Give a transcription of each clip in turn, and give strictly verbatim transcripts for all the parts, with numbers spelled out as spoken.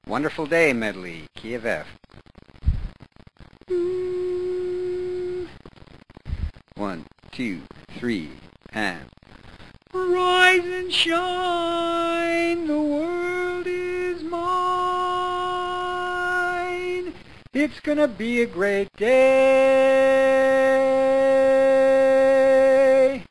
Wonderful Day medley, key of F. One, two, three, and rise and shine, the world is mine. It's gonna be a great day.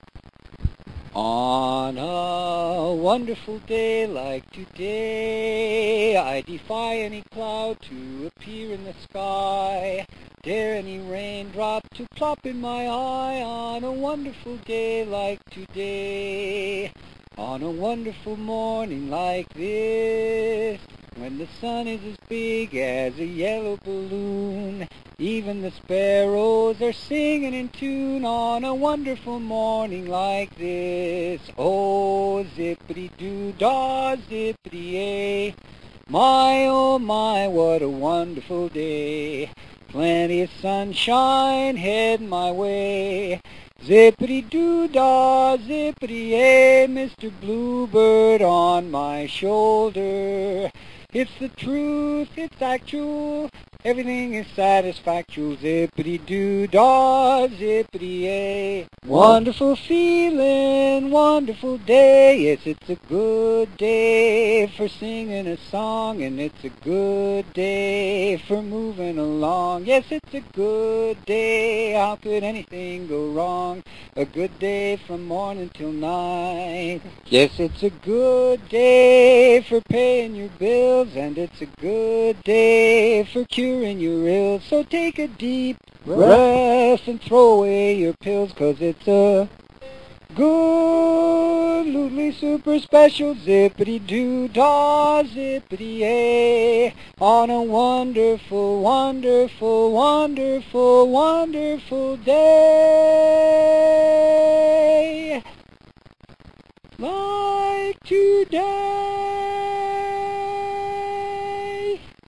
On a wonderful day like today, I defy any cloud to appear in the sky, dare any raindrop to plop in my eye. On a wonderful day like today, on a wonderful morning like this, when the sun is as big as a yellow balloon, even the sparrows are singing in tune. On a wonderful morning like this, oh, zippity-doo-dah, zippity-ay, my, oh my, what a wonderful day. Plenty of sunshine heading my way. Zippity-doo-dah, zippity-ay, Mister Bluebird on my shoulder. It's the truth, it's actual, everything is satisfactual. Zippity-doo-dah, zippity-ay. Wonderful feeling, wonderful day. Yes, it's a good day for singing a song, and it's a good day for moving along. Yes, it's a good day, how could anything go wrong? A good day from morning till night. Yes, it's a good day for paying your bills, and it's a good day for curing your ills. So take a deep breath and throw away your pills, 'cause it's a good, lutely super special zippity-doo-dah, zippity-ay, on a wonderful, wonderful, wonderful, wonderful day like today.